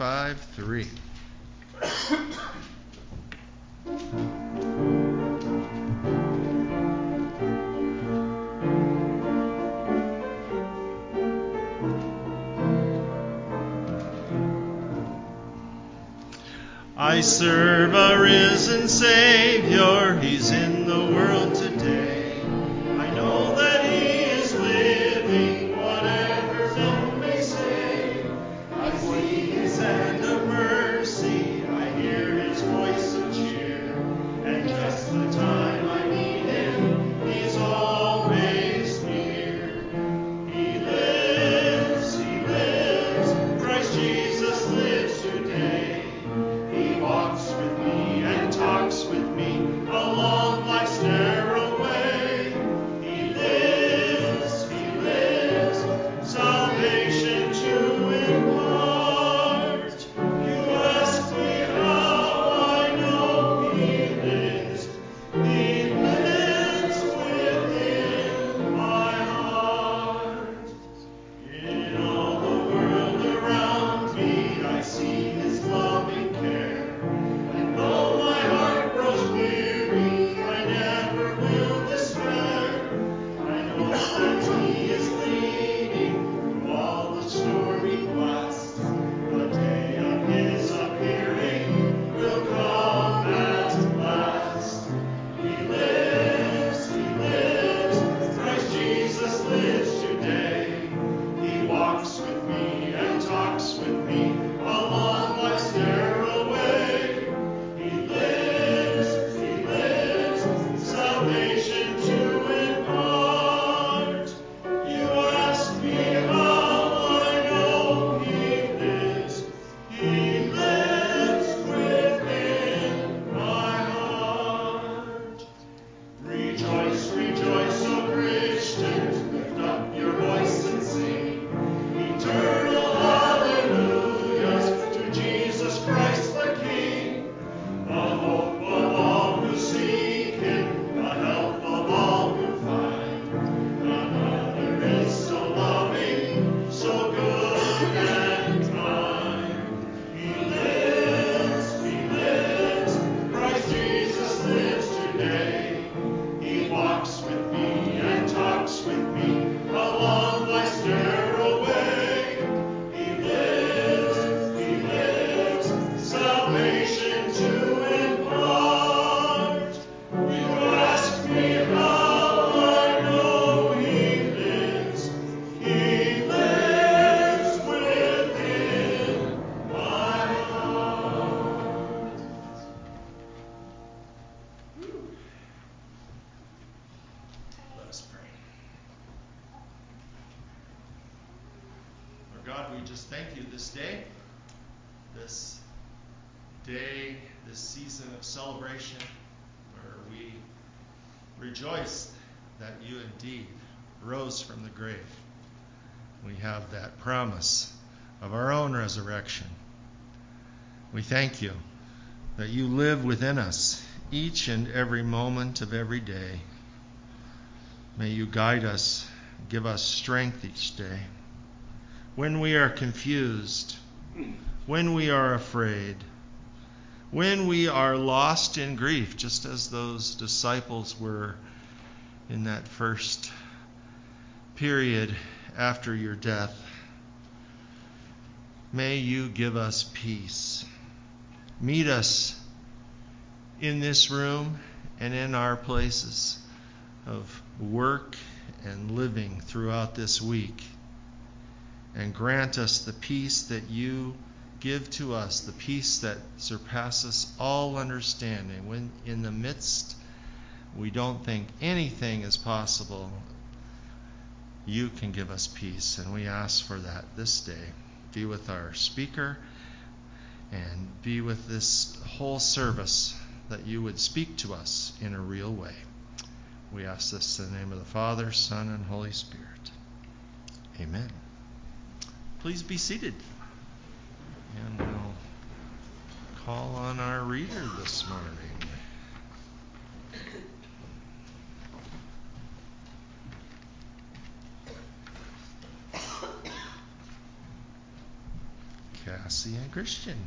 5:3. I serve a risen Savior, He's in the world today. I know that He is living, whatever some may say. I see His hand of mercy, I hear His voice of cheer, and just the time I need Him, He's always near. He lives, Christ Jesus lives today. He walks with me and talks with me along life's narrow way. He lives, salvation to impart. You ask me how I know He lives. He lives within my heart. In all the world around me, I see His loving care. And though my heart grows weary, I never will despair. I know that He is leading through all the stormy blasts. The day of His appearing will come at last. He lives, Christ Jesus lives today. He walks with me and talks with me along life's narrow way. He lives, salvation to impart. You ask me how I know He lives. He lives within my heart. Rejoice, O Christians, lift up your voice and sing eternal hallelujahs to Jesus Christ the King, the hope of all who seek Him, the help of all who find. None other is so loving, so good and kind. He lives, Christ Jesus lives today. He walks with me and talks with me along life's narrow way. He lives, salvation to impart. You ask me how I know He lives. He lives within my heart. Let us pray. Lord God, we just thank you this day, this season of celebration, where we rejoice that you indeed rose from the grave. We have that promise of our own resurrection. We thank you that you live within us each and every moment of every day. May you guide us, give us strength each day. When we are confused, when we are afraid, when we are lost in grief, just as those disciples were in that first period after your death, may you give us peace. Meet us in this room and in our places of work and living throughout this week, and grant us the peace that you give to us, the peace that surpasses all understanding. When in the midst we don't think anything is possible, you can give us peace, and we ask for that this day. Be with our speaker and be with this whole service, that you would speak to us in a real way. We ask this in the name of the Father, Son, and Holy Spirit. Amen. Please be seated. And we'll call on our reader this morning. Cassie. and Christian.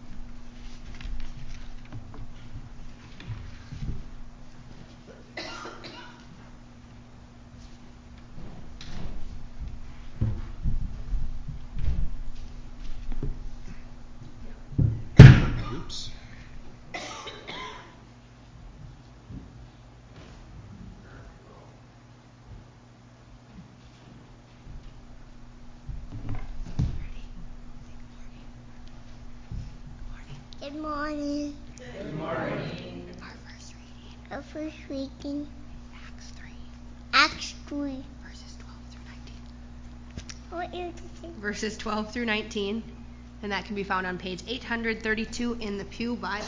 Oops. Good morning. Good morning. Our first reading. Acts 3. Acts 3. Verses 12 through 19. What year did you say? Verses 12 through 19. And that can be found on page 832 in the Pew Bible.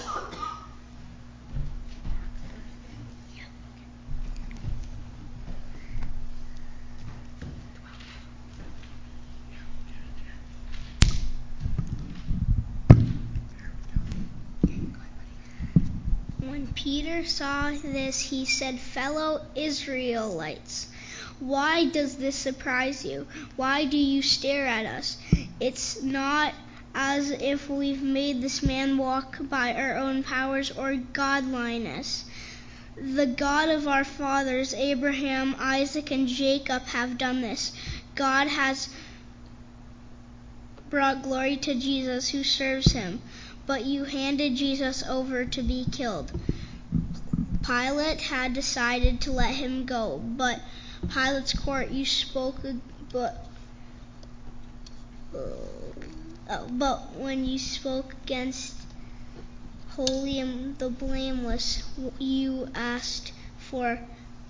When Peter saw this, he said, "Fellow Israelites, why does this surprise you? Why do you stare at us? It's not as if we've made this man walk by our own powers or godliness. The God of our fathers, Abraham, Isaac, and Jacob, have done this. God has brought glory to Jesus who serves him. But you handed Jesus over to be killed." Pilate had decided to let him go, but Pilate's court, you spoke, but when you spoke against holy and the blameless, you asked for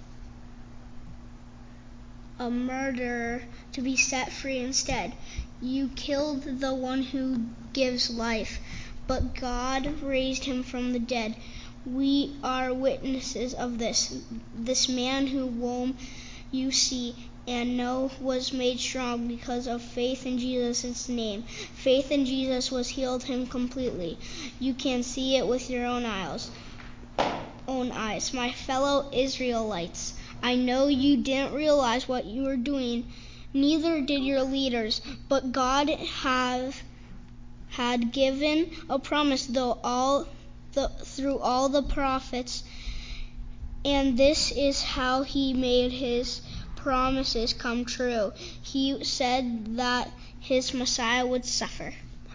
a murderer to be set free instead. You killed the one who gives life, but God raised him from the dead. We are witnesses of this. This man whom you see and know was made strong because of faith in Jesus' name. Faith in Jesus was healed him completely. You can see it with your own eyes. My fellow Israelites, I know you didn't realize what you were doing, neither did your leaders, but God had given a promise through all the prophets, and this is how he made his promises come true. He said that his Messiah would suffer.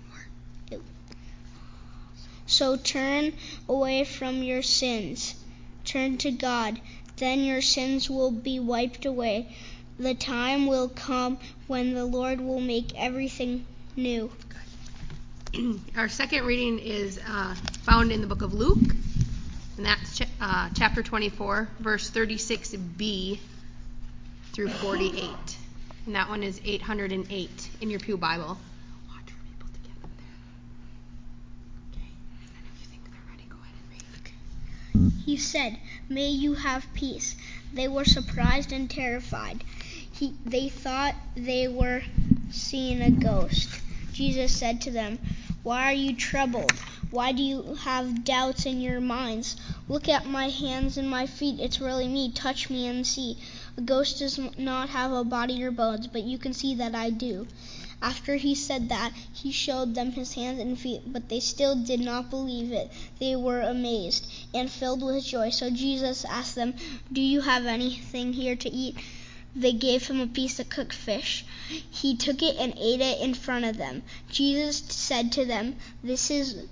So turn away from your sins. Turn to God. Then your sins will be wiped away. The time will come when the Lord will make everything new. Our second reading is found in the book of Luke, and that's chapter 24, verse 36b through 48. And that one is 808 in your Pew Bible. Watch for people to get up there. Okay, and if you think they're ready, go ahead and read. He said, "May you have peace." They were surprised and terrified. They thought they were seeing a ghost. Jesus said to them, "Why are you troubled? Why do you have doubts in your minds? Look at my hands and my feet. It's really me. Touch me and see. A ghost does not have a body or bones, but you can see that I do." After he said that, he showed them his hands and feet, but they still did not believe it. They were amazed and filled with joy. So Jesus asked them, "Do you have anything here to eat?" They gave him a piece of cooked fish. He took it and ate it in front of them. Jesus said to them, This is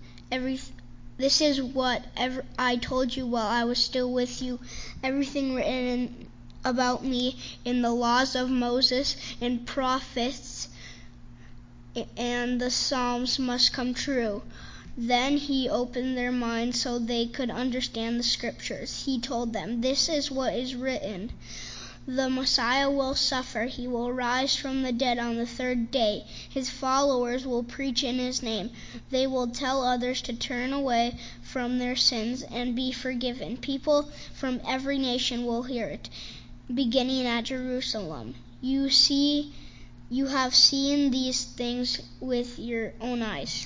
what I told you while I was still with you. Everything written about me in the laws of Moses and prophets and the Psalms must come true. Then he opened their minds so they could understand the scriptures. He told them, "This is what is written. The Messiah will suffer. He will rise from the dead on the third day. His followers will preach in his name. They will tell others to turn away from their sins and be forgiven. People from every nation will hear it, beginning at Jerusalem. You have seen these things with your own eyes."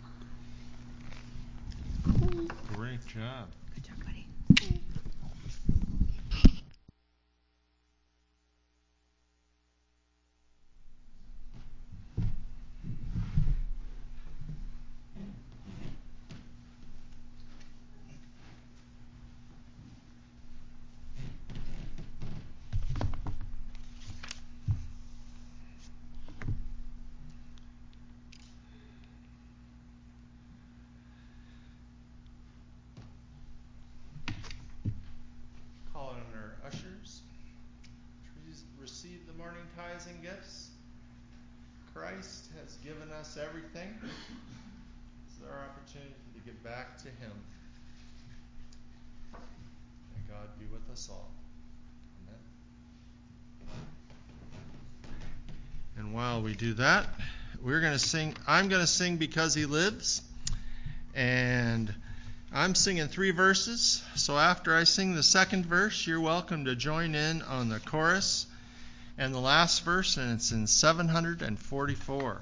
Great job. Good job, buddy. surprising gifts? Christ has given us everything. This is our opportunity to give back to Him. May God be with us all. Amen. And while we do that, we're going to sing. I'm going to sing Because He Lives. And I'm singing 3 verses. So after I sing the second verse, you're welcome to join in on the chorus and the last verse, and it's in 744.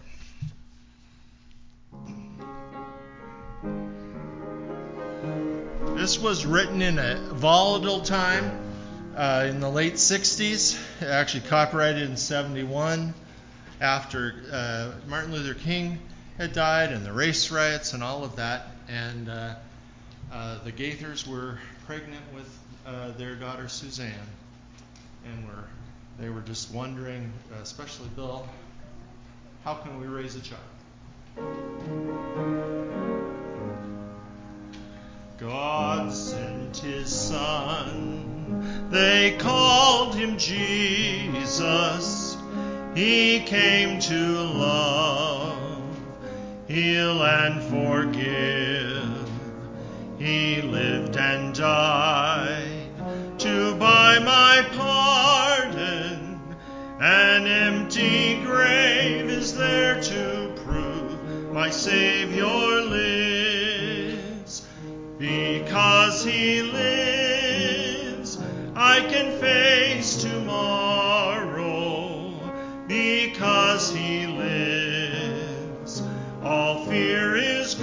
This was written in a volatile time in the late 60s. Actually copyrighted in 71 after Martin Luther King had died and the race riots and all of that. And the Gaithers were pregnant with their daughter Suzanne. And they were just wondering, especially Bill, how can we raise a child? God sent His Son, they called Him Jesus. He came to love, heal and forgive. He lived and died to buy my pardon. An empty grave is there to prove my Savior lives. Because He lives, I can face tomorrow. Because He lives, all fear is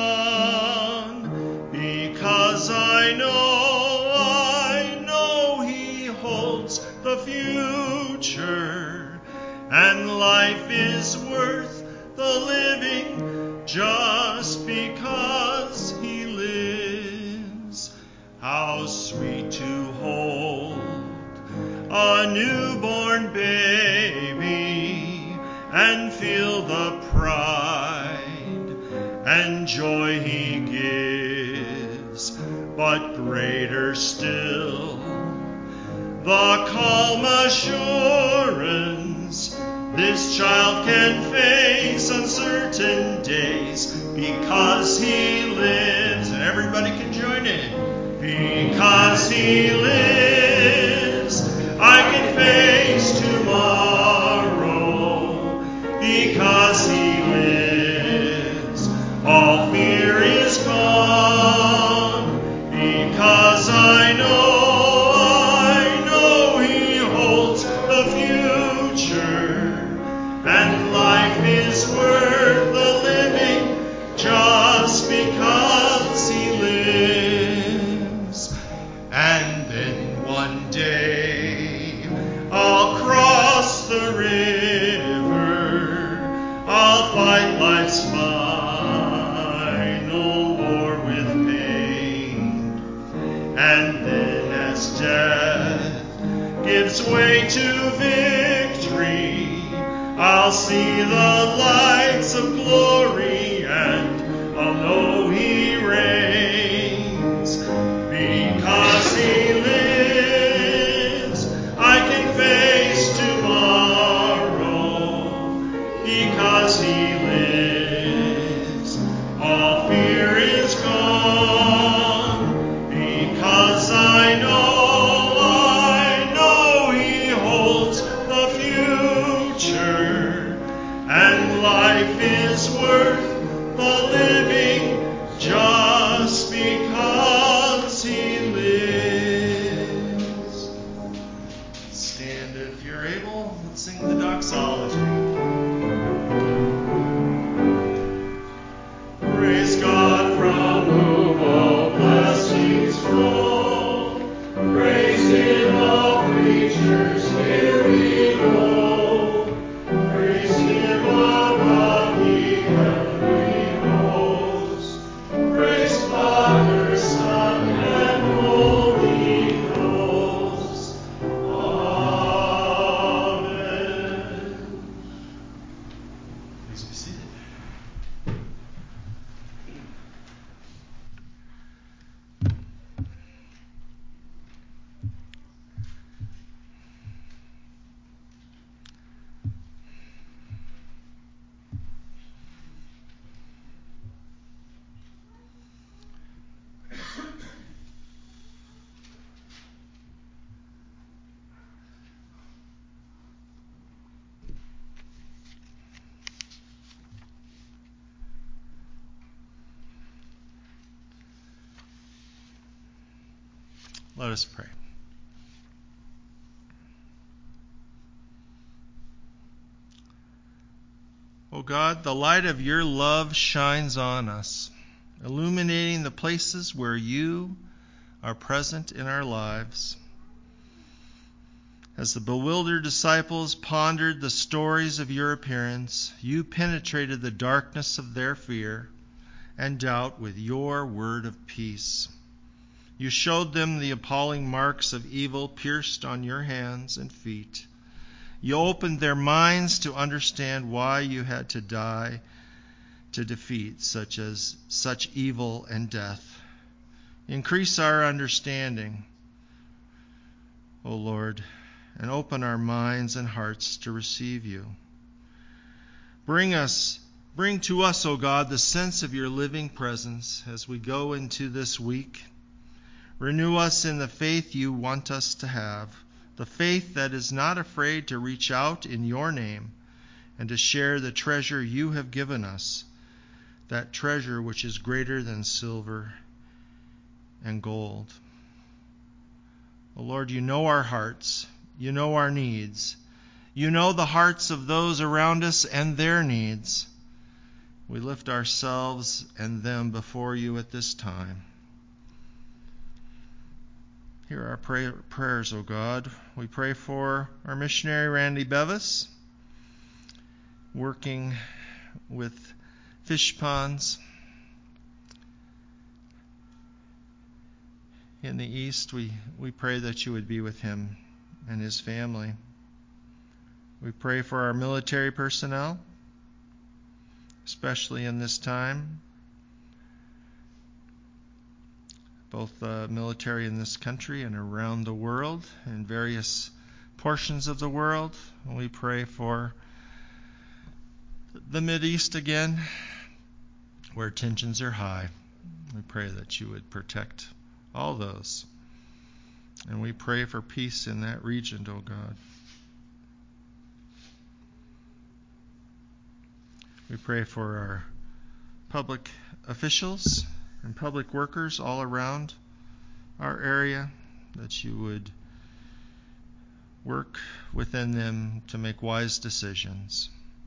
gone. Because I know He holds the future, and life is worth the living just because He lives. How sweet to hold a newborn baby and feel the pride and joy He gives, but greater still the calm assurance this child can face uncertain days because He lives. And everybody can join in. Because He lives, I can face tomorrow. Because He lives, all fear is gone. Because I know He holds the future, and life is worth the living just because He lives. And then one day I'll cross the river, I'll fight life's final war with pain, and then as death gives way to victory, I'll see the lights of glory, and I'll know He reigns. Because He lives, I can face tomorrow. Because He lives, all fear is gone. Because I know He holds the future, and life is worth Let us pray. O God, the light of your love shines on us, illuminating the places where you are present in our lives. As the bewildered disciples pondered the stories of your appearance, you penetrated the darkness of their fear and doubt with your word of peace. You showed them the appalling marks of evil pierced on your hands and feet. You opened their minds to understand why you had to die to defeat such evil and death. Increase our understanding, O Lord, and open our minds and hearts to receive you. Bring to us, O God, the sense of your living presence as we go into this week. Renew us in the faith you want us to have, the faith that is not afraid to reach out in your name and to share the treasure you have given us, that treasure which is greater than silver and gold. O Lord, you know our hearts. You know our needs. You know the hearts of those around us and their needs. We lift ourselves and them before you at this time. Hear our prayers, O God. We pray for our missionary, Randy Bevis, working with fish ponds in the east. We pray that you would be with him and his family. We pray for our military personnel, especially in this time, both military in this country and around the world, in various portions of the world. And we pray for the Mideast again, where tensions are high. We pray that you would protect all those. And we pray for peace in that region, O God. We pray for our public officials and public workers all around our area, that you would work within them to make wise decisions.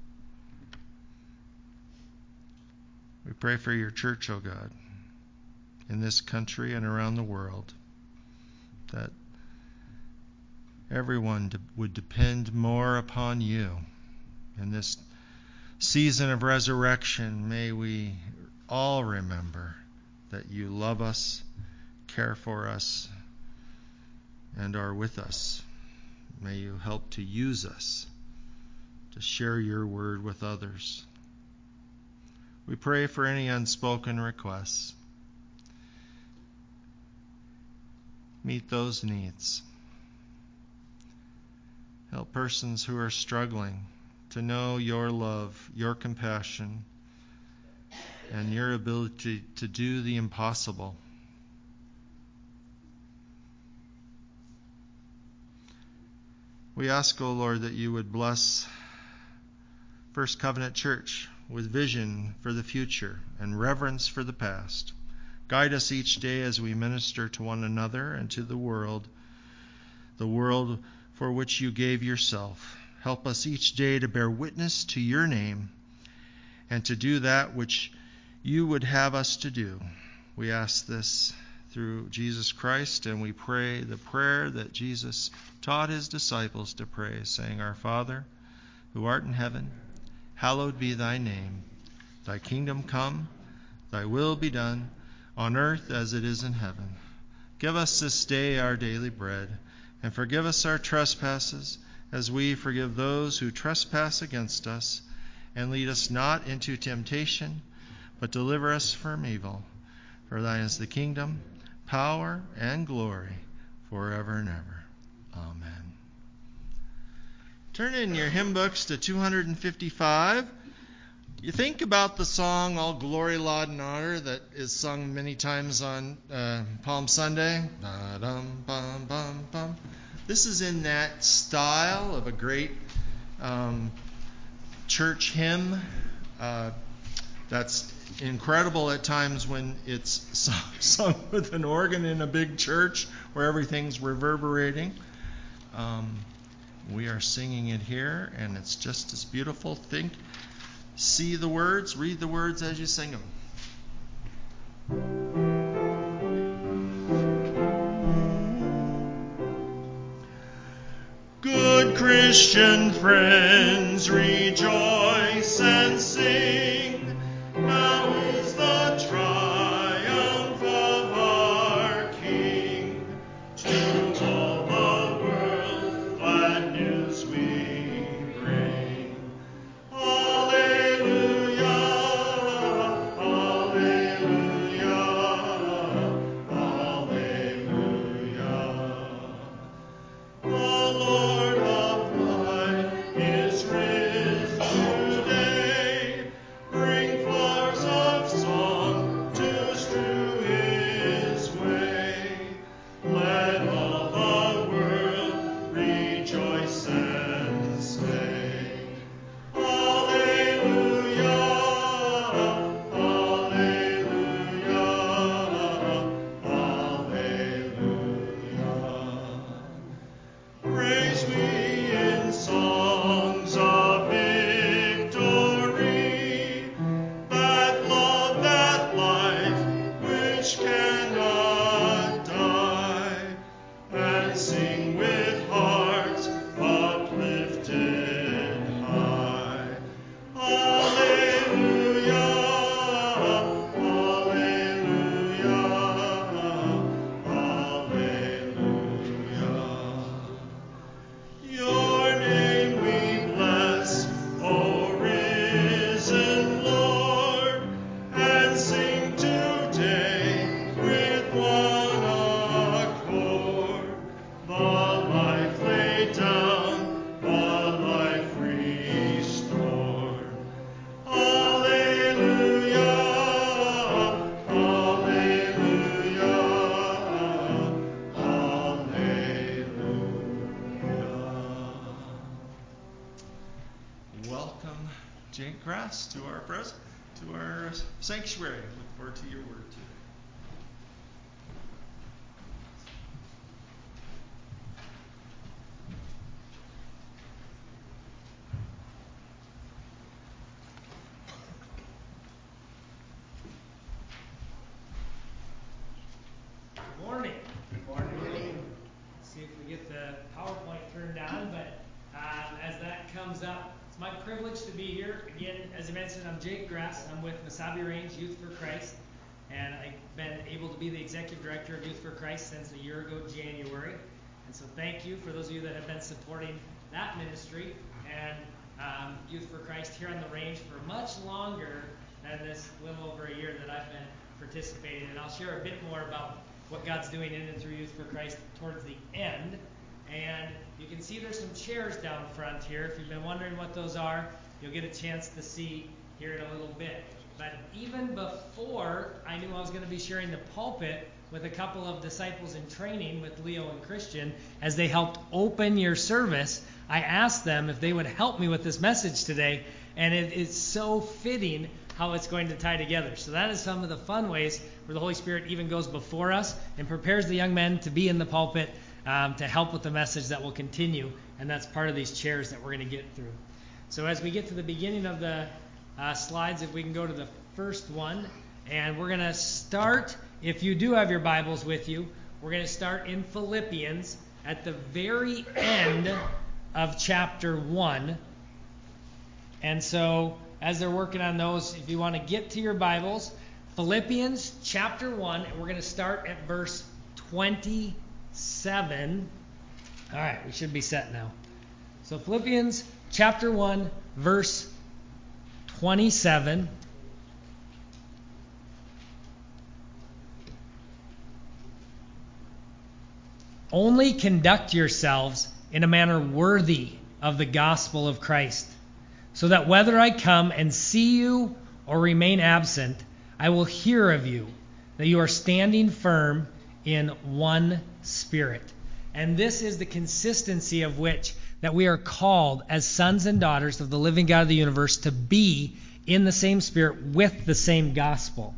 We pray for your church, O God, in this country and around the world, that everyone would depend more upon you. In this season of resurrection, may we all remember that you love us, care for us, and are with us. May you help to use us to share your word with others. We pray for any unspoken requests. Meet those needs. Help persons who are struggling to know your love, your compassion, and your ability to do the impossible. We ask, O Lord, that you would bless First Covenant Church with vision for the future and reverence for the past. Guide us each day as we minister to one another and to the world for which you gave yourself. Help us each day to bear witness to your name and to do that which you would have us to do. We ask this through Jesus Christ, and we pray the prayer that Jesus taught his disciples to pray, saying, Our Father, who art in heaven, hallowed be thy name. Thy kingdom come, thy will be done, on earth as it is in heaven. Give us this day our daily bread, and forgive us our trespasses, as we forgive those who trespass against us. And lead us not into temptation, but deliver us from evil. For thine is the kingdom, power, and glory, forever and ever. Amen. Turn in your hymn books to 255. You think about the song, All Glory, Laud, and Honor, that is sung many times on Palm Sunday. Ba-dum-bum-bum-bum. This is in that style of a great church hymn. That's incredible at times when it's sung with an organ in a big church where everything's reverberating. We are singing it here, and it's just as beautiful. See the words, read the words as you sing them. Good Christian friends, rejoice and sing. Now is the triumph of our King. To all the world glad news we bring. Alleluia, alleluia, alleluia. The Lord of light is risen today. Bring flowers of song to strew his way. Let all the world rejoice and say, Alleluia, alleluia, alleluia. Praise we in songs of victory, that love, that life which cannot die, and sing with hearts uplifted high. Alleluia, alleluia, alleluia. Your name we bless, O risen Lord, and sing today with one accord. The life laid down, the life restored. Alleluia, alleluia, alleluia. Welcome, Jake Grass, to our sanctuary. Look forward to your word today. Good morning. Good morning. Let's see if we get the PowerPoint turned on, but as that comes up, it's my privilege to be here. Again, as I mentioned, I'm Jake Grass. I'm with Mesabi Range Youth for Christ, and I've been able to be the Executive Director of Youth for Christ since a year ago, January. And so thank you for those of you that have been supporting that ministry and Youth for Christ here on the range for much longer than this little over a year that I've been participating. And I'll share a bit more about what God's doing in and through Youth for Christ towards the end. And you can see there's some chairs down front here. If you've been wondering what those are, you'll get a chance to see here in a little bit. But even before I knew I was going to be sharing the pulpit with a couple of disciples in training with Leo and Christian, as they helped open your service, I asked them if they would help me with this message today. And it is so fitting how it's going to tie together. So that is some of the fun ways where the Holy Spirit even goes before us and prepares the young men to be in the pulpit to help with the message that will continue. And that's part of these chairs that we're going to get through. So as we get to the beginning of the slides, if we can go to the first one. And we're going to start, if you do have your Bibles with you, we're going to start in Philippians at the very end of chapter 1. And so as they're working on those, if you want to get to your Bibles, Philippians chapter 1, and we're going to start at verse 27. All right, we should be set now. So Philippians chapter 1, verse 27. Only conduct yourselves in a manner worthy of the gospel of Christ, so that whether I come and see you or remain absent, I will hear of you, that you are standing firm in one spirit. And this is the consistency of which that we are called as sons and daughters of the living God of the universe to be in the same Spirit with the same gospel.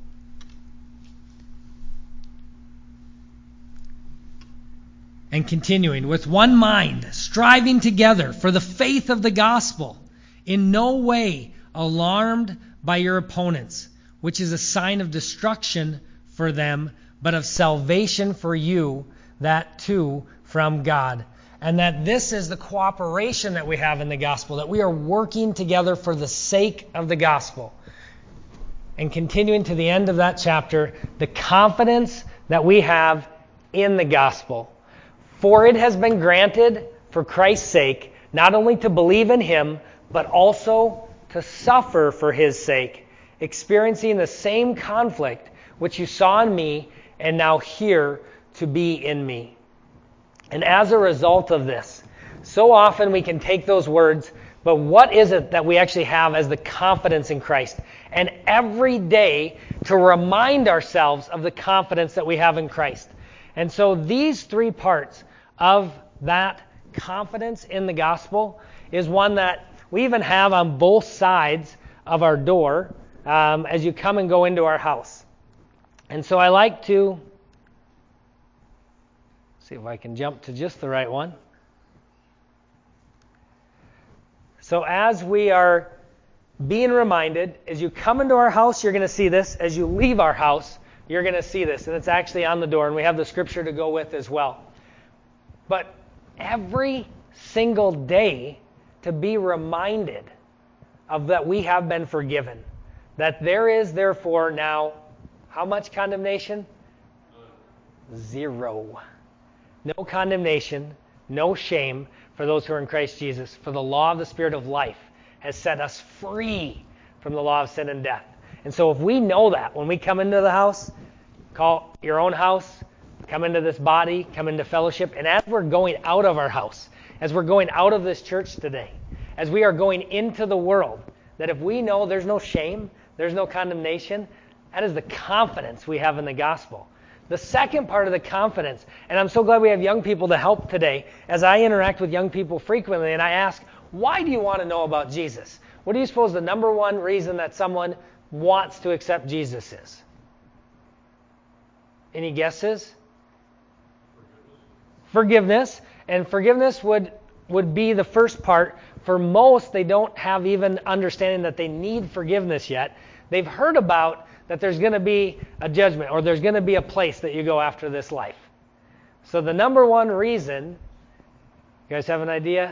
And continuing, with one mind, striving together for the faith of the gospel, in no way alarmed by your opponents, which is a sign of destruction for them, but of salvation for you, that too from God. And that this is the cooperation that we have in the gospel, that we are working together for the sake of the gospel. And continuing to the end of that chapter, the confidence that we have in the gospel. For it has been granted for Christ's sake, not only to believe in him, but also to suffer for his sake, experiencing the same conflict which you saw in me and now hear to be in me. And as a result of this, so often we can take those words, but what is it that we actually have as the confidence in Christ? And every day to remind ourselves of the confidence that we have in Christ. And so these three parts of that confidence in the gospel is one that we even have on both sides of our door as you come and go into our house. And so I like to see if I can jump to just the right one. So as we are being reminded, as you come into our house, you're going to see this. As you leave our house, you're going to see this. And it's actually on the door, and we have the scripture to go with as well. But every single day to be reminded of that we have been forgiven. That there is therefore now, how much condemnation? 0. No condemnation, no shame for those who are in Christ Jesus. For the law of the Spirit of life has set us free from the law of sin and death. And so if we know that when we come into the house, call your own house, come into this body, come into fellowship, and as we're going out of our house, as we're going out of this church today, as we are going into the world, that if we know there's no shame, there's no condemnation, that is the confidence we have in the gospel. The second part of the confidence, and I'm so glad we have young people to help today, as I interact with young people frequently and I ask, why do you want to know about Jesus? What do you suppose the number one reason that someone wants to accept Jesus is? Any guesses? Forgiveness. And forgiveness would be the first part. For most, they don't have even understanding that they need forgiveness yet. They've heard about that there's going to be a judgment or there's going to be a place that you go after this life. So the number one reason, you guys have an idea?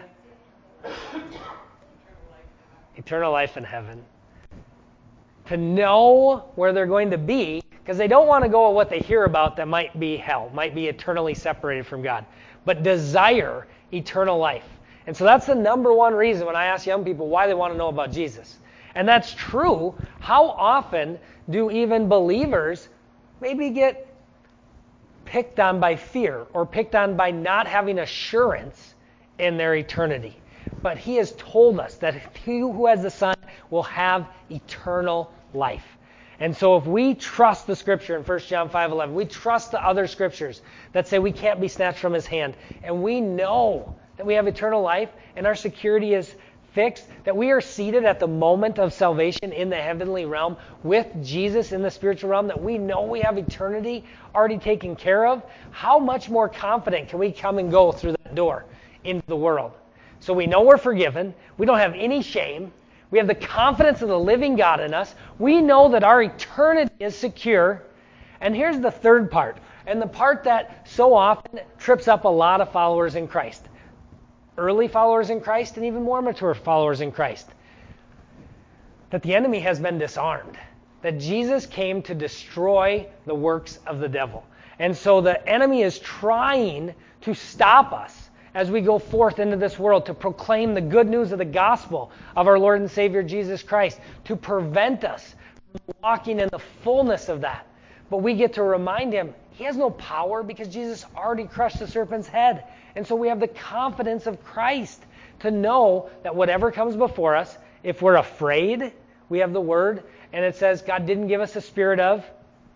Eternal life in heaven. To know where they're going to be, because they don't want to go with what they hear about that might be hell, might be eternally separated from God, but desire eternal life. And so that's the number one reason when I ask young people why they want to know about Jesus. And that's true. How often do even believers maybe get picked on by fear or picked on by not having assurance in their eternity? But he has told us that he who has the Son will have eternal life. And so if we trust the scripture in 1 John 5:11, we trust the other scriptures that say we can't be snatched from his hand, and we know that we have eternal life and our security is fixed, that we are seated at the moment of salvation in the heavenly realm with Jesus in the spiritual realm, that we know we have eternity already taken care of, how much more confident can we come and go through that door into the world? So we know we're forgiven. We don't have any shame. We have the confidence of the living God in us. We know that our eternity is secure. And here's the third part, and the part that so often trips up a lot of followers in Christ. Early followers in Christ and even more mature followers in Christ. That the enemy has been disarmed. That Jesus came to destroy the works of the devil. And so the enemy is trying to stop us as we go forth into this world to proclaim the good news of the gospel of our Lord and Savior Jesus Christ, to prevent us from walking in the fullness of that. But we get to remind him he has no power because Jesus already crushed the serpent's head. And so we have the confidence of Christ to know that whatever comes before us, if we're afraid, we have the word, and it says God didn't give us a spirit of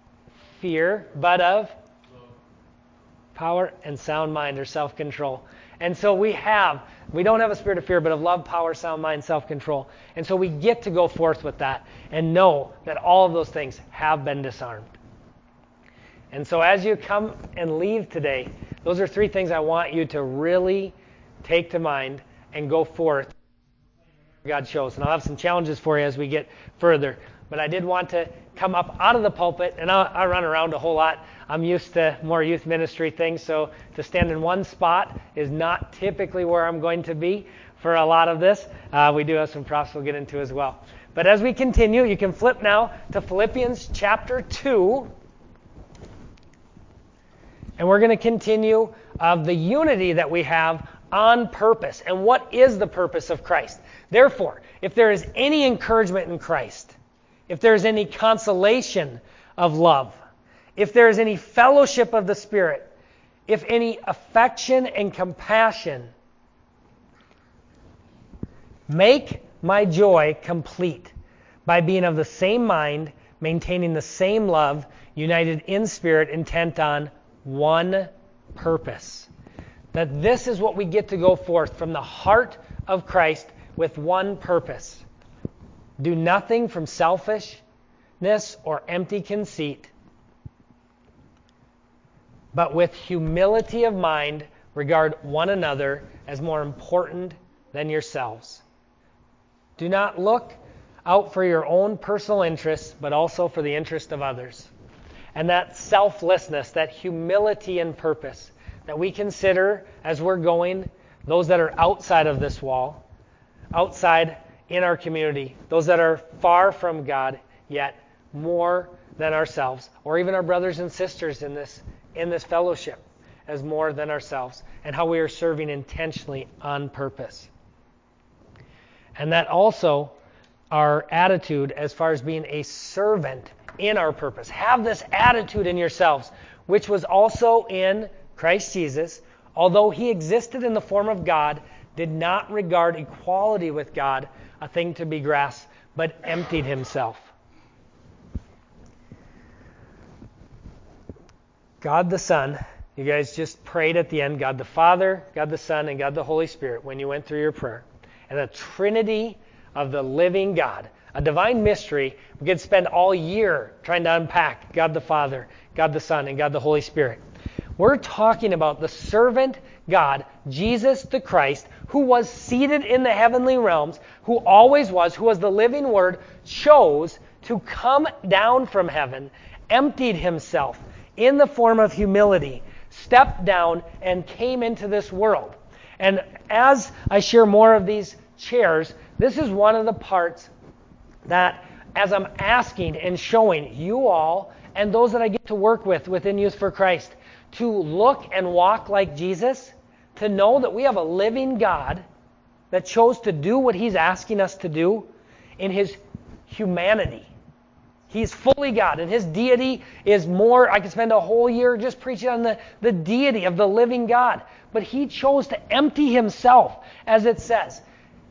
fear, but of power and sound mind or self-control. And so we don't have a spirit of fear, but of love, power, sound mind, self-control. And so we get to go forth with that and know that all of those things have been disarmed. And so as you come and leave today, those are 3 things I want you to really take to mind and go forth God shows. And I'll have some challenges for you as we get further. But I did want to come up out of the pulpit, and I run around a whole lot. I'm used to more youth ministry things, so to stand in one spot is not typically where I'm going to be for a lot of this. We do have some props we'll get into as well. But as we continue, you can flip now to Philippians chapter 2. And we're going to continue the unity that we have on purpose. And what is the purpose of Christ? Therefore, if there is any encouragement in Christ, if there is any consolation of love, if there is any fellowship of the Spirit, if any affection and compassion, make my joy complete by being of the same mind, maintaining the same love, united in spirit, intent on one purpose. That this is what we get to go forth from the heart of Christ with one purpose. Do nothing from selfishness or empty conceit, but with humility of mind regard one another as more important than yourselves. Do not look out for your own personal interests, but also for the interest of others. And that selflessness, that humility and purpose that we consider as we're going, those that are outside of this wall, outside in our community, those that are far from God, yet more than ourselves, or even our brothers and sisters in this fellowship as more than ourselves, and how we are serving intentionally on purpose. And that also our attitude as far as being a servant in our purpose. Have this attitude in yourselves, which was also in Christ Jesus, although he existed in the form of God, did not regard equality with God a thing to be grasped, but emptied himself. God the Son, you guys just prayed at the end, God the Father, God the Son, and God the Holy Spirit when you went through your prayer. And the Trinity of the living God, a divine mystery we could spend all year trying to unpack. God the Father, God the Son, and God the Holy Spirit. We're talking about the servant God, Jesus the Christ, who was seated in the heavenly realms, who always was, who was the living Word, chose to come down from heaven, emptied himself in the form of humility, stepped down, and came into this world. And as I share more of these chairs, this is one of the parts that, as I'm asking and showing you all and those that I get to work with within Youth for Christ, to look and walk like Jesus, to know that we have a living God that chose to do what he's asking us to do in his humanity. He's fully God, and his deity is more. I could spend a whole year just preaching on the deity of the living God. But he chose to empty himself, as it says.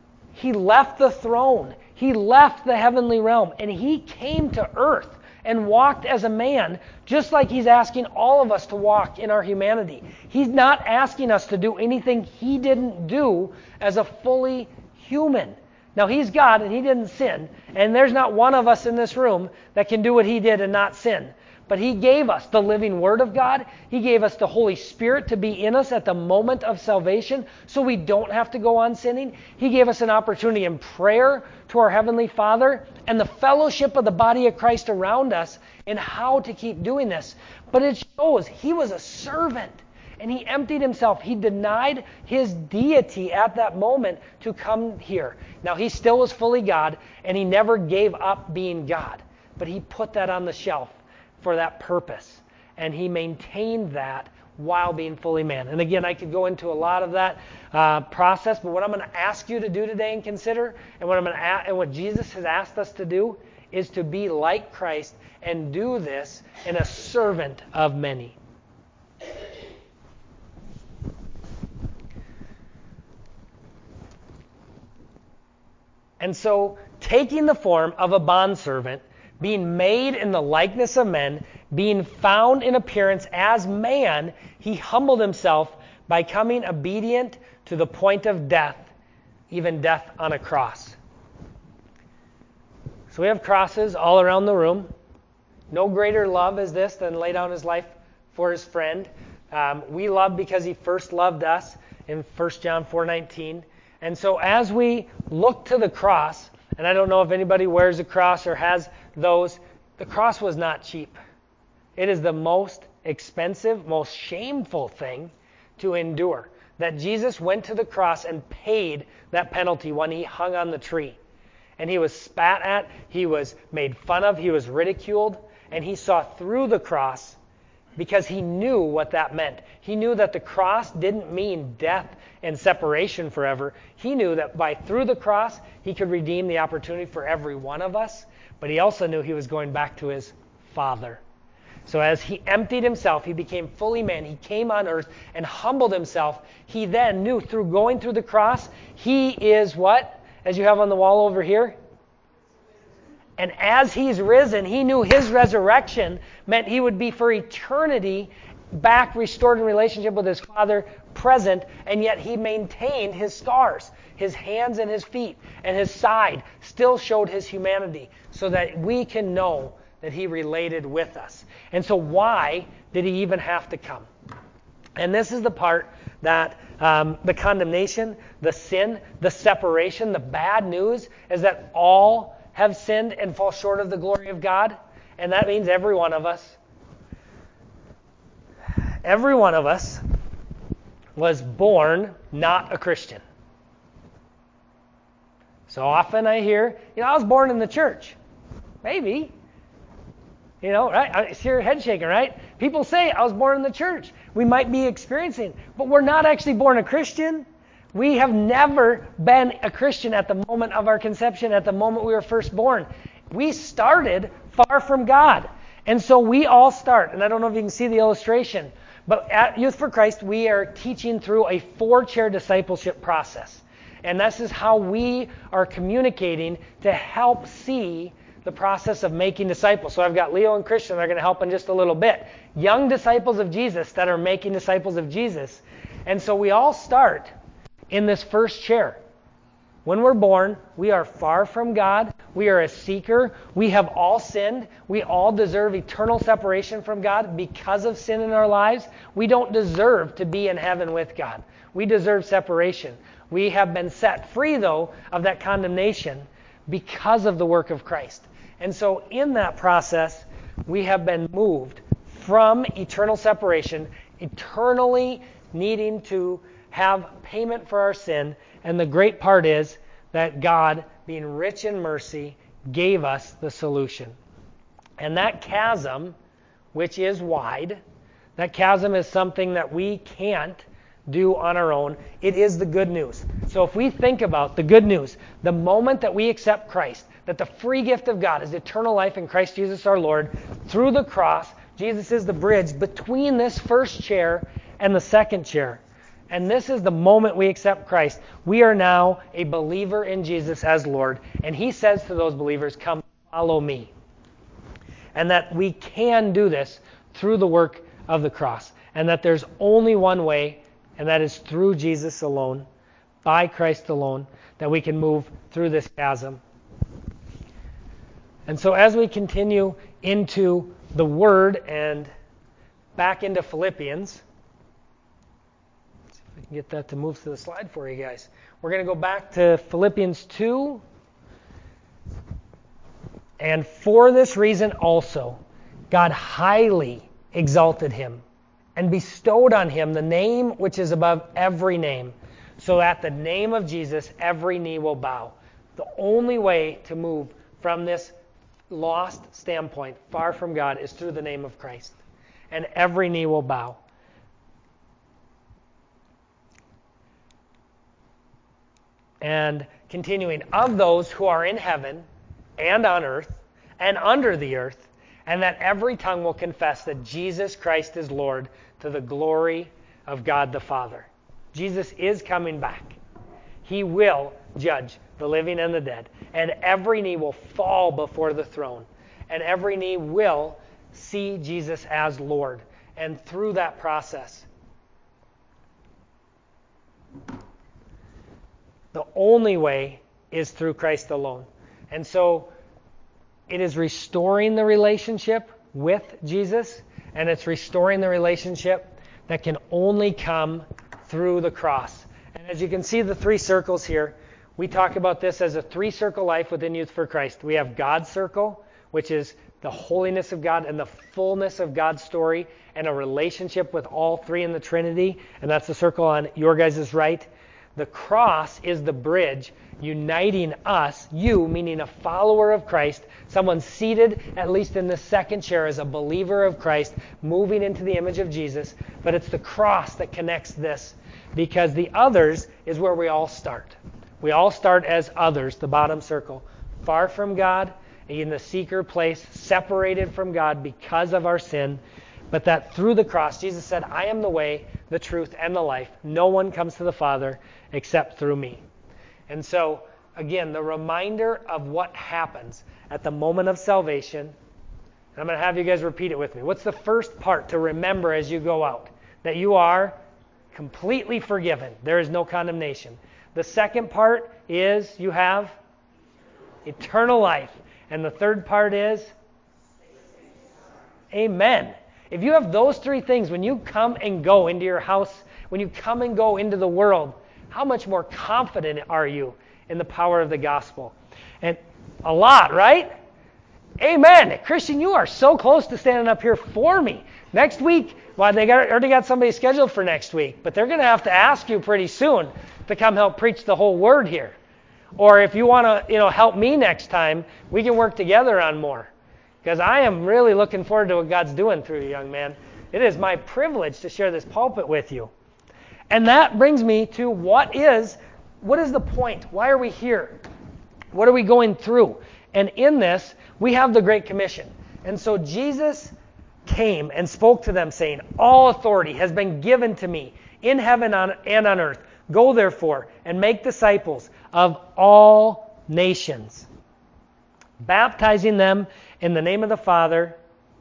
He left the throne. He left the heavenly realm, and he came to earth and walked as a man, just like he's asking all of us to walk in our humanity. He's not asking us to do anything he didn't do as a fully human. Now, he's God and he didn't sin, and there's not one of us in this room that can do what he did and not sin. But he gave us the living Word of God. He gave us the Holy Spirit to be in us at the moment of salvation so we don't have to go on sinning. He gave us an opportunity in prayer to our Heavenly Father and the fellowship of the body of Christ around us in how to keep doing this. But it shows he was a servant and he emptied himself. He denied his deity at that moment to come here. Now, he still was fully God and he never gave up being God, but he put that on the shelf for that purpose. And he maintained that while being fully man. And again, I could go into a lot of that process, but what I'm going to ask you to do today and consider, and what Jesus has asked us to do, is to be like Christ and do this in a servant of many. And so, taking the form of a bondservant, being made in the likeness of men, being found in appearance as man, he humbled himself by coming obedient to the point of death, even death on a cross. So we have crosses all around the room. No greater love is this than lay down his life for his friend. We love because he first loved us in 1 John 4:19. And so as we look to the cross, and I don't know if anybody wears a cross or has those, the cross was not cheap. It is the most expensive, most shameful thing to endure. That Jesus went to the cross and paid that penalty when he hung on the tree. And he was spat at, he was made fun of, he was ridiculed, and he saw through the cross because he knew what that meant. He knew that the cross didn't mean death and separation forever. He knew that through the cross, he could redeem the opportunity for every one of us, but he also knew he was going back to his Father. So as he emptied himself, he became fully man. He came on earth and humbled himself. He then knew through going through the cross, he is what? As you have on the wall over here. And as he's risen, he knew his resurrection meant he would be for eternity back restored in relationship with his Father, present, and yet he maintained his scars. His hands and his feet and his side still showed his humanity so that we can know that he related with us. And so why did he even have to come? And this is the part that the condemnation, the sin, the separation, the bad news is that all have sinned and fall short of the glory of God. And that means every one of us. Every one of us was born not a Christian. So often I hear, I was born in the church. Maybe. Right? I see your head shaking, right? People say, I was born in the church. We might be experiencing, but we're not actually born a Christian. We have never been a Christian at the moment of our conception, at the moment we were first born. We started far from God. And so we all start, and I don't know if you can see the illustration, but at Youth for Christ, we are teaching through a 4-chair discipleship process. And this is how we are communicating to help see the process of making disciples. So I've got Leo and Christian that are going to help in just a little bit. Young disciples of Jesus that are making disciples of Jesus. And so we all start in this first chair. When we're born, we are far from God. We are a seeker. We have all sinned. We all deserve eternal separation from God because of sin in our lives. We don't deserve to be in heaven with God. We deserve separation. We have been set free, though, of that condemnation because of the work of Christ. And so in that process, we have been moved from eternal separation, eternally needing to have payment for our sin. And the great part is that God, being rich in mercy, gave us the solution. And that chasm, which is wide, that chasm is something that we can't do on our own. It is the good news. So if we think about the good news, the moment that we accept Christ, that the free gift of God is eternal life in Christ Jesus our Lord, through the cross, Jesus is the bridge between this first chair and the second chair. And this is the moment we accept Christ. We are now a believer in Jesus as Lord. And he says to those believers, come follow me. And that we can do this through the work of the cross. And that there's only one way, and that is through Jesus alone, by Christ alone, that we can move through this chasm. And so as we continue into the Word and back into Philippians, let's see if I can get that to move to the slide for you guys. We're going to go back to Philippians 2. And for this reason also, God highly exalted him and bestowed on him the name which is above every name, so that the name of Jesus every knee will bow. The only way to move from this lost standpoint, far from God, is through the name of Christ. And every knee will bow. And continuing, of those who are in heaven and on earth and under the earth, and that every tongue will confess that Jesus Christ is Lord, to the glory of God the Father. Jesus is coming back. He will judge the living and the dead. And every knee will fall before the throne. And every knee will see Jesus as Lord. And through that process, The only way is through Christ alone. And so it is restoring the relationship with Jesus, and it's restoring the relationship that can only come through the cross. And as you can see the three circles here, we talk about this as a three-circle life within Youth for Christ. We have God's circle, which is the holiness of God and the fullness of God's story and a relationship with all three in the Trinity, and that's the circle on your guys' right. The cross is the bridge uniting us, you, meaning a follower of Christ, someone seated at least in the second chair as a believer of Christ, moving into the image of Jesus. But it's the cross that connects this, because the others is where we all start. We all start as others, the bottom circle, far from God, in the seeker place, separated from God because of our sin. But that through the cross, Jesus said, I am the way, the truth, and the life. No one comes to the Father except through me. And so, again, the reminder of what happens at the moment of salvation, and I'm going to have you guys repeat it with me. What's the first part to remember as you go out? That you are completely forgiven. There is no condemnation. The second part is you have eternal life. And the third part is amen. If you have those three things, when you come and go into your house, when you come and go into the world, how much more confident are you in the power of the gospel? And a lot, right? Amen. Christian, you are so close to standing up here for me. Next week, well, they already got somebody scheduled for next week, but they're going to have to ask you pretty soon to come help preach the whole word here. Or if you want to, help me next time, we can work together on more. Because I am really looking forward to what God's doing through you, young man. It is my privilege to share this pulpit with you. And that brings me to what is the point? Why are we here? What are we going through? And in this, we have the Great Commission. And so Jesus came and spoke to them saying, all authority has been given to me in heaven and on earth. Go therefore and make disciples of all nations, baptizing them in the name of the Father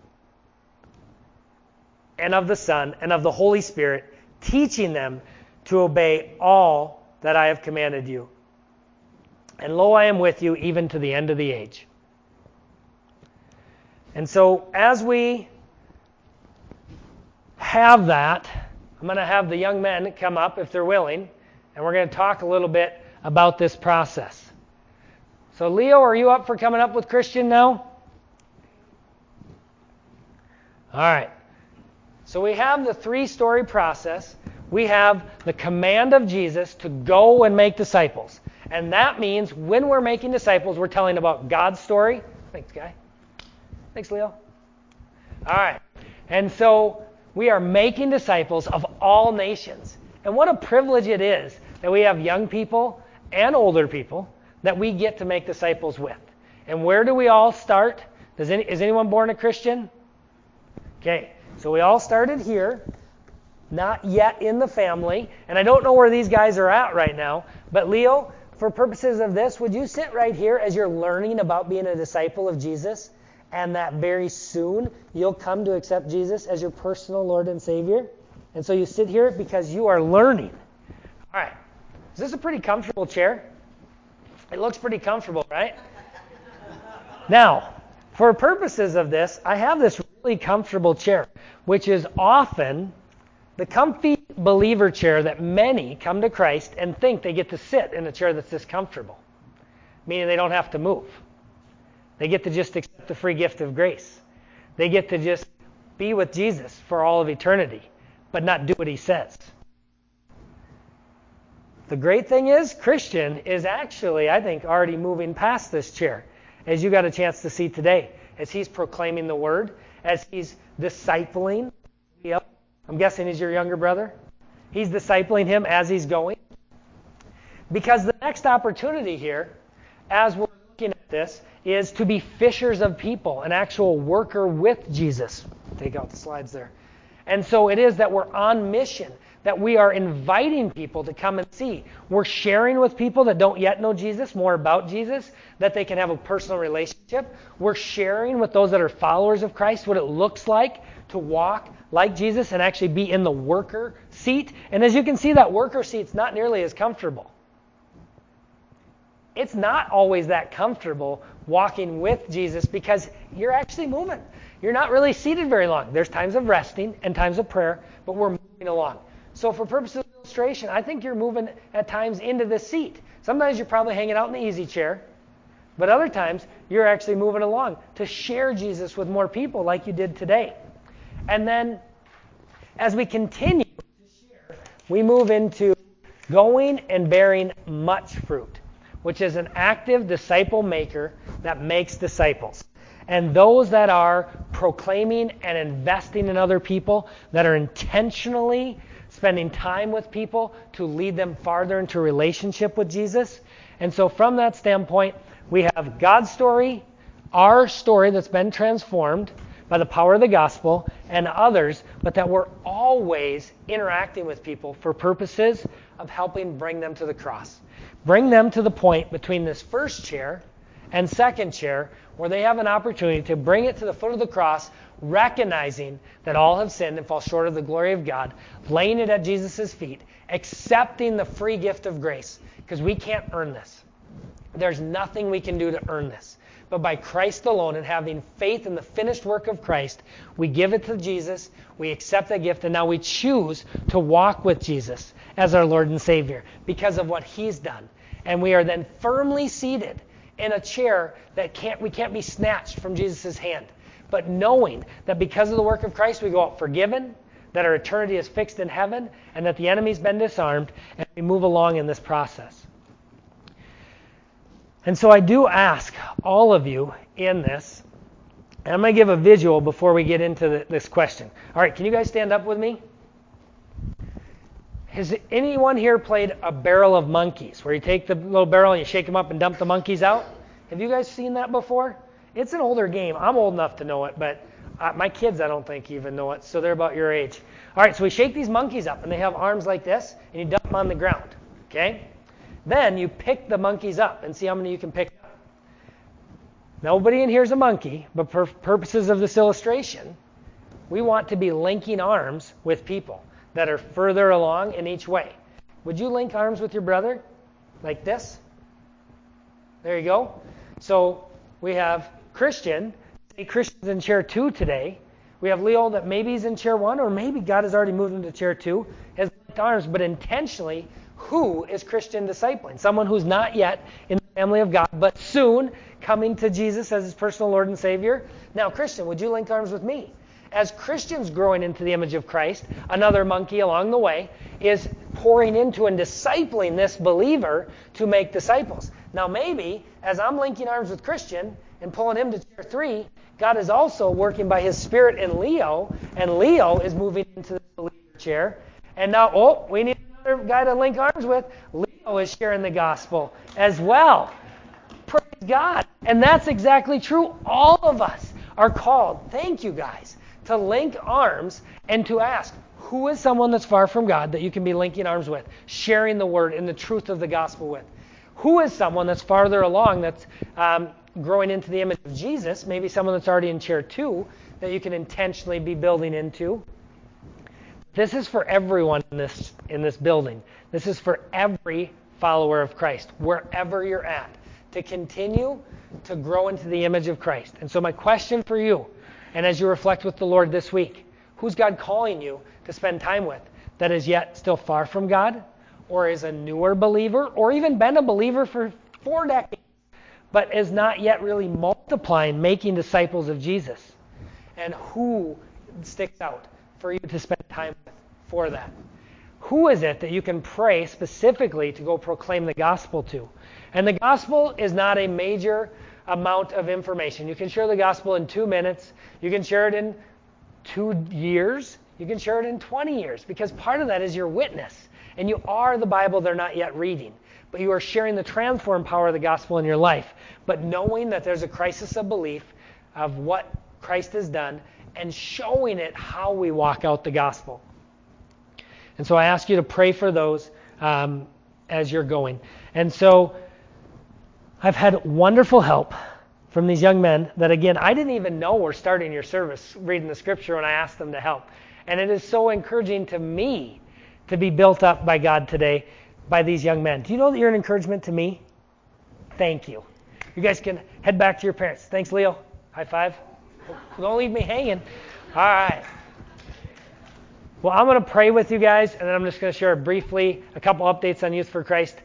and of the Son and of the Holy Spirit, teaching them to obey all that I have commanded you. And lo, I am with you even to the end of the age. And so as we have that, I'm going to have the young men come up if they're willing, and we're going to talk a little bit about this process. So Leo, are you up for coming up with Christian now? All right. So we have the three-story process. We have the command of Jesus to go and make disciples. And that means when we're making disciples, we're telling about God's story. Thanks, Guy. Thanks, Leo. All right. And so we are making disciples of all nations. And what a privilege it is that we have young people and older people that we get to make disciples with. And where do we all start? Is anyone born a Christian? Okay, so we all started here, not yet in the family. And I don't know where these guys are at right now. But Leo, for purposes of this, would you sit right here as you're learning about being a disciple of Jesus? And that very soon you'll come to accept Jesus as your personal Lord and Savior. And so you sit here because you are learning. All right. Is this a pretty comfortable chair? It looks pretty comfortable, right? Now, for purposes of this, I have this really comfortable chair, which is often the comfy believer chair that many come to Christ and think they get to sit in a chair that's this comfortable, meaning they don't have to move. They get to just accept the free gift of grace. They get to just be with Jesus for all of eternity, but not do what he says. The great thing is, Christian is actually, I think, already moving past this chair, as you got a chance to see today, as he's proclaiming the word, as he's discipling. I'm guessing he's your younger brother. He's discipling him as he's going. Because the next opportunity here, as we're looking at this, is to be fishers of people, an actual worker with Jesus. Take out the slides there. And so it is that we're on mission, that we are inviting people to come and see. We're sharing with people that don't yet know Jesus more about Jesus, that they can have a personal relationship. We're sharing with those that are followers of Christ what it looks like to walk like Jesus and actually be in the worker seat. And as you can see, that worker seat's not nearly as comfortable. it's not always that comfortable walking with Jesus because you're actually moving. You're not really seated very long. There's times of resting and times of prayer, but we're moving along. So for purposes of illustration, I think you're moving at times into the seat. Sometimes you're probably hanging out in the easy chair, but other times you're actually moving along to share Jesus with more people like you did today. And then as we continue to share, we move into going and bearing much fruit, which is an active disciple maker that makes disciples. And those that are proclaiming and investing in other people, that are intentionally spending time with people to lead them farther into a relationship with Jesus. And so from that standpoint, we have God's story, our story that's been transformed by the power of the gospel, and others, but that we're always interacting with people for purposes of helping bring them to the cross. Bring them to the point between this first chair and second chair where they have an opportunity to bring it to the foot of the cross, recognizing that all have sinned and fall short of the glory of God, laying it at Jesus' feet, accepting the free gift of grace, because we can't earn this. There's nothing we can do to earn this. But by Christ alone and having faith in the finished work of Christ, we give it to Jesus, we accept that gift, and now we choose to walk with Jesus as our Lord and Savior because of what He's done. And we are then firmly seated in a chair that we can't be snatched from Jesus' hand. But knowing that because of the work of Christ, we go out forgiven, that our eternity is fixed in heaven, and that the enemy's been disarmed, and we move along in this process. And so I do ask all of you in this, and I'm going to give a visual before we get into this question. All right, can you guys stand up with me? Has anyone here played a barrel of monkeys, where you take the little barrel and you shake them up and dump the monkeys out? Have you guys seen that before? It's an older game. I'm old enough to know it, but my kids, I don't think, even know it, so they're about your age. All right, so we shake these monkeys up, and they have arms like this, and you dump them on the ground, okay? Then you pick the monkeys up and see how many you can pick up. Nobody in here is a monkey, but for purposes of this illustration, we want to be linking arms with people that are further along in each way. Would you link arms with your brother like this? There you go. So we have Christian. Say Christian's in chair 2 today. We have Leo that maybe he's in chair 1, or maybe God has already moved him to chair 2. Has linked arms, but intentionally, who is Christian discipling? Someone who's not yet in the family of God, but soon coming to Jesus as his personal Lord and Savior. Now, Christian, would you link arms with me? As Christians growing into the image of Christ, another monkey along the way is pouring into and discipling this believer to make disciples. Now maybe, as I'm linking arms with Christian and pulling him to chair 3, God is also working by His Spirit in Leo, and Leo is moving into the believer chair. And now, we need another guy to link arms with. Leo is sharing the gospel as well. Praise God. And that's exactly true. All of us are called, thank you guys, to link arms and to ask, who is someone that's far from God that you can be linking arms with, sharing the word and the truth of the gospel with? Who is someone that's farther along, that's growing into the image of Jesus, maybe someone that's already in chair 2 that you can intentionally be building into? This is for everyone in this building. This is for every follower of Christ, wherever you're at, to continue to grow into the image of Christ. And so my question for you, and as you reflect with the Lord this week, who's God calling you to spend time with that is yet still far from God, or is a newer believer, or even been a believer for 4 decades, but is not yet really multiplying, making disciples of Jesus? And who sticks out for you to spend time with for that? Who is it that you can pray specifically to go proclaim the gospel to? And the gospel is not a major amount of information. You can share the gospel in 2 minutes. You can share it in 2 years. You can share it in 20 years, because part of that is your witness. And you are the Bible they're not yet reading. But you are sharing the transformed power of the gospel in your life. But knowing that there's a crisis of belief of what Christ has done, and showing it how we walk out the gospel. And so I ask you to pray for those as you're going. And so I've had wonderful help from these young men that, again, I didn't even know were starting your service reading the scripture when I asked them to help. And it is so encouraging to me to be built up by God today by these young men. Do you know that you're an encouragement to me? Thank you. You guys can head back to your parents. Thanks, Leo. High five. Don't leave me hanging. All right. Well, I'm going to pray with you guys, and then I'm just going to share briefly a couple updates on Youth for Christ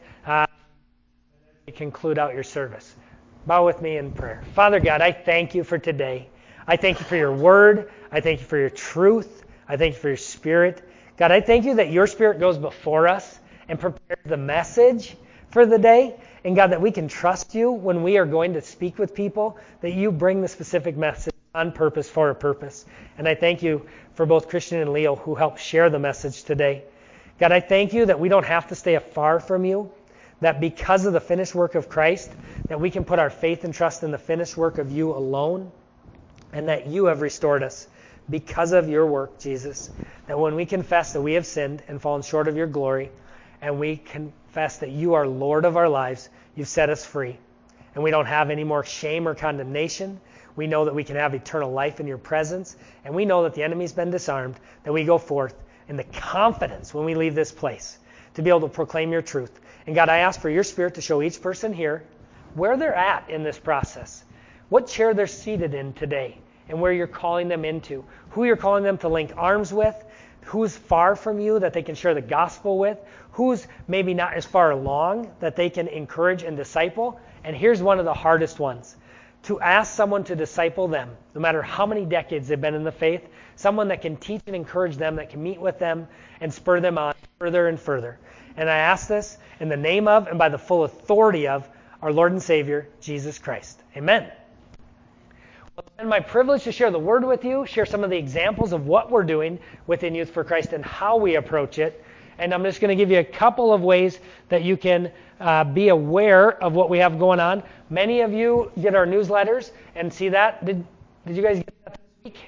to conclude out your service. Bow with me in prayer. Father God, I thank you for today. I thank you for your word. I thank you for your truth. I thank you for your spirit. God, I thank you that your spirit goes before us and prepares the message for the day. And God, that we can trust you when we are going to speak with people, that you bring the specific message on purpose for a purpose. And I thank you for both Christian and Leo who helped share the message today. God, I thank you that we don't have to stay afar from you, that because of the finished work of Christ, that we can put our faith and trust in the finished work of you alone, and that you have restored us because of your work, Jesus. That when we confess that we have sinned and fallen short of your glory, and we confess that you are Lord of our lives, you've set us free. And we don't have any more shame or condemnation. We know that we can have eternal life in your presence, and we know that the enemy's been disarmed, that we go forth in the confidence when we leave this place to be able to proclaim your truth. And God, I ask for your spirit to show each person here where they're at in this process, what chair they're seated in today, and where you're calling them into, who you're calling them to link arms with, who's far from you that they can share the gospel with, who's maybe not as far along that they can encourage and disciple. And here's one of the hardest ones. To ask someone to disciple them, no matter how many decades they've been in the faith, someone that can teach and encourage them, that can meet with them and spur them on further and further. And I ask this in the name of and by the full authority of our Lord and Savior, Jesus Christ. Amen. Well, it's been my privilege to share the word with you, share some of the examples of what we're doing within Youth for Christ and how we approach it. And I'm just going to give you a couple of ways that you can be aware of what we have going on. Many of you get our newsletters and see that. Did you guys get that this week?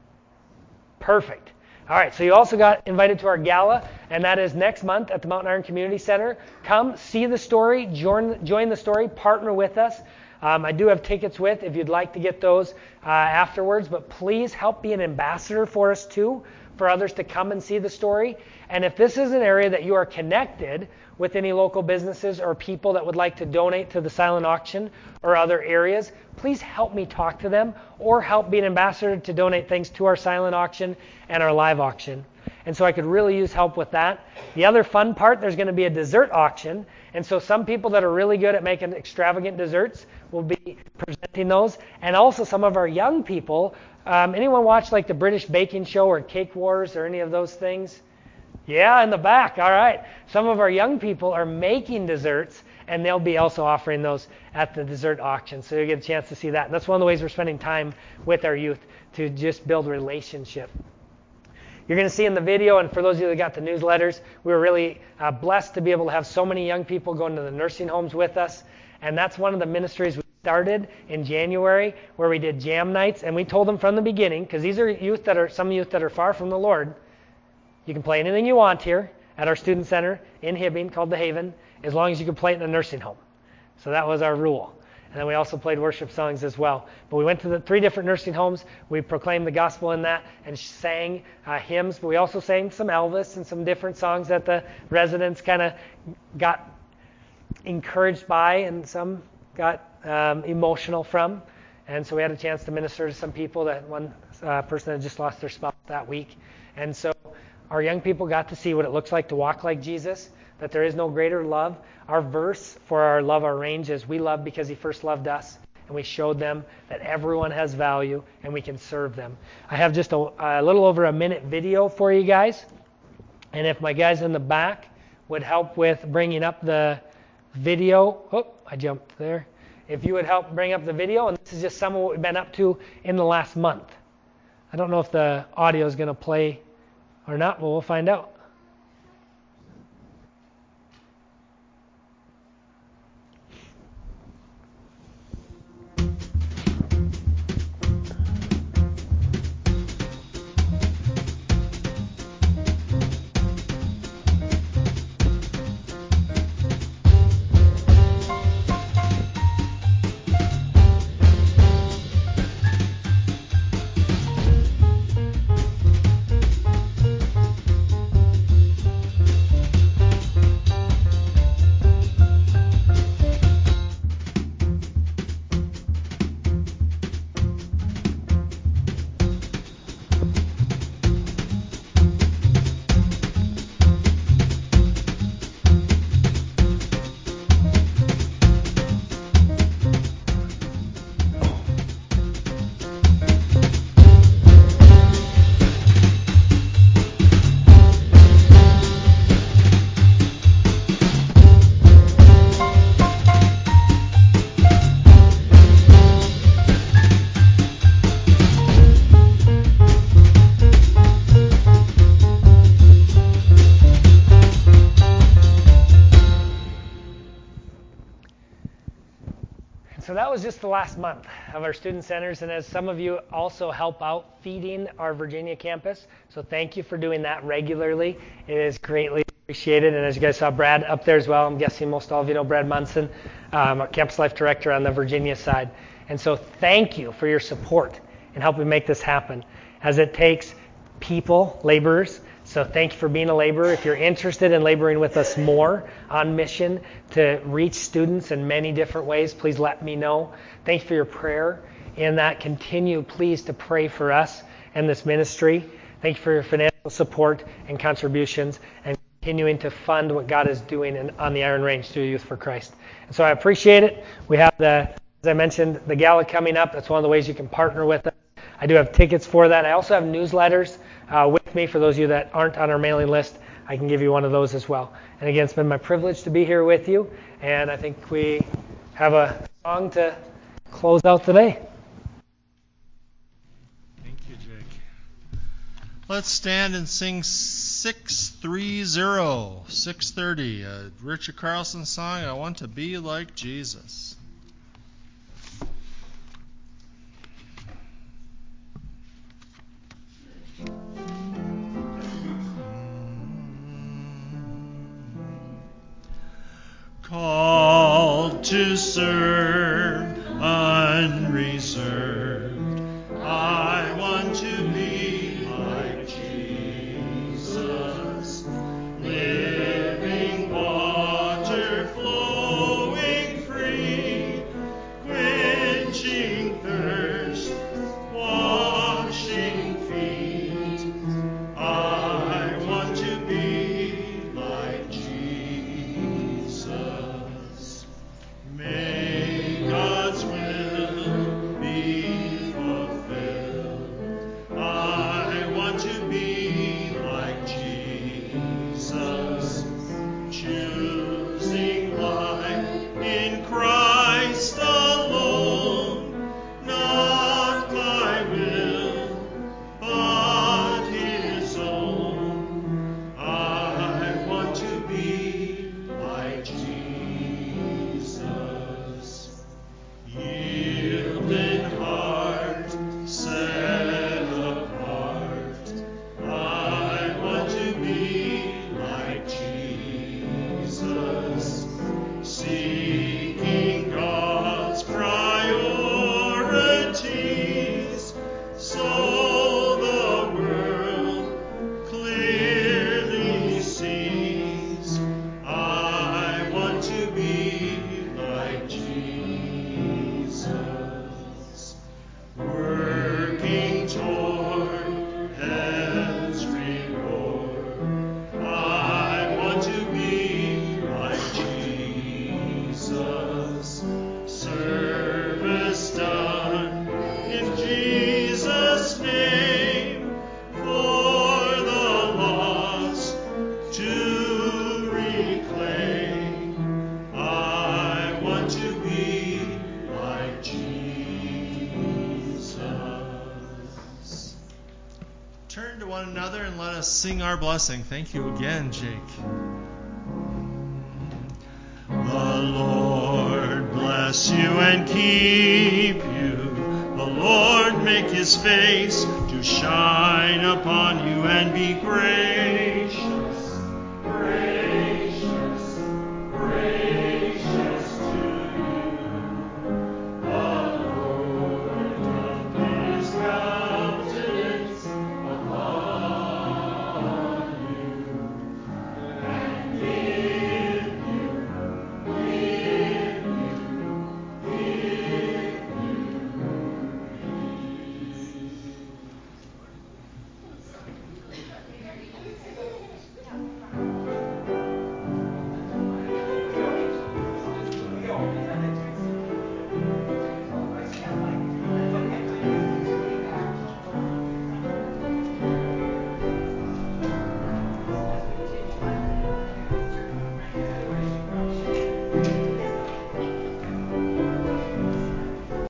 Perfect. All right, so you also got invited to our gala, and that is next month at the Mountain Iron Community Center. Come, see the story, join the story, partner with us. I do have tickets if you'd like to get those afterwards, but please help be an ambassador for us too, for others to come and see the story. And if this is an area that you are connected with any local businesses or people that would like to donate to the silent auction or other areas, please help me talk to them or help be an ambassador to donate things to our silent auction and our live auction. And so I could really use help with that. The other fun part, there's going to be a dessert auction. And so some people that are really good at making extravagant desserts will be presenting those. And also some of our young people. Anyone watch like the British Baking Show or Cake Wars or any of those things? Yeah, in the back. All right. Some of our young people are making desserts, and they'll be also offering those at the dessert auction. So you'll get a chance to see that. And that's one of the ways we're spending time with our youth, to just build relationship. You're going to see in the video, and for those of you that got the newsletters, we were really blessed to be able to have so many young people going to the nursing homes with us. And that's one of the ministries we started in January, where we did jam nights. And we told them from the beginning, because these are some youth that are far from the Lord. You can play anything you want here at our student center in Hibbing called The Haven, as long as you can play it in a nursing home. So that was our rule. And then we also played worship songs as well. But we went to the 3 different nursing homes. We proclaimed the gospel in that and sang hymns. But we also sang some Elvis and some different songs that the residents kind of got encouraged by, and some got emotional from. And so we had a chance to minister to some people. That one person had just lost their spouse that week. And so our young people got to see what it looks like to walk like Jesus, that there is no greater love. Our verse for our love, our range is, we love because he first loved us. And we showed them that everyone has value and we can serve them. I have just a little over a minute video for you guys. And if my guys in the back would help with bringing up the video. Oh, I jumped there. If you would help bring up the video. And this is just some of what we've been up to in the last month. I don't know if the audio is going to play or not, but we'll find out. that was just the last month of our student centers, and as some of you also help out feeding our Virginia campus, so thank you for doing that regularly. It is greatly appreciated, and as you guys saw Brad up there as well, I'm guessing most all of you know Brad Munson, our Campus Life Director on the Virginia side. And so thank you for your support in helping make this happen, as it takes people, laborers. So thank you for being a laborer. If you're interested in laboring with us more on mission to reach students in many different ways, please let me know. Thank you for your prayer. In that, continue, please, to pray for us and this ministry. Thank you for your financial support and contributions, and continuing to fund what God is doing on the Iron Range through Youth for Christ. And so I appreciate it. We have as I mentioned, the gala coming up. That's one of the ways you can partner with us. I do have tickets for that. I also have newsletters with me for those of you that aren't on our mailing list. I can give you one of those as well. And again, it's been my privilege to be here with you. And I think we have a song to close out today. Thank you, Jake. Let's stand and sing 630, a Richard Carlson song, I Want to Be Like Jesus. Called to serve unreserved, I want to be like Jesus, living water flowing free, quenching thirst, washing feet. I want to be like Jesus. May God's will be fulfilled. I want to be like Jesus, choosing life in Christ alone, not my will, but His own. I want to be like Jesus. Yielded heart, set apart. I want to be like Jesus, seeking God's priorities, so the world clearly sees. I want to be like Jesus, working toward heaven's reward. I want to be like Jesus, service done in Jesus' name, for the lost to reclaim. I want to be like Jesus. Turn to one another and let us sing our blessing. Thank you again, Jake. The Lord bless you and keep you. The Lord make His face to shine upon you and be gracious